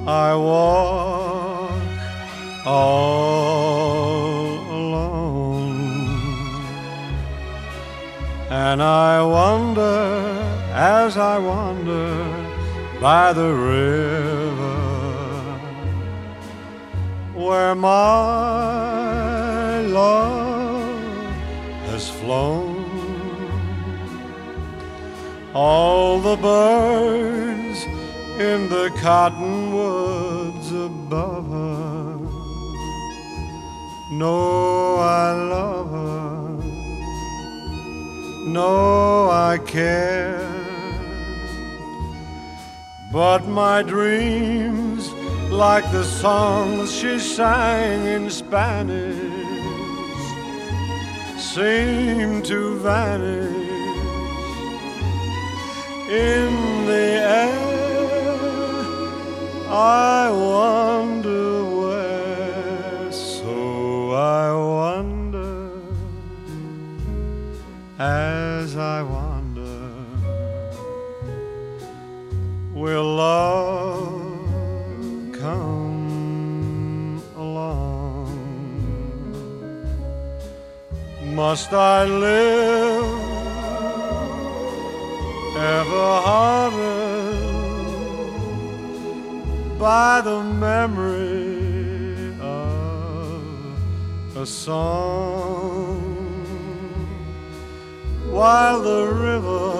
I walk all alone, and I wonder as I wander by the river where my love has flown. All the birds in the cottonwoods above her know I love her, know I care. But my dreams, like the songs she sang in Spanish, seem to vanish in the air. I wonder where, so I wonder as I wander, will love come along? Must I live ever haunted by the memory of a song, while the river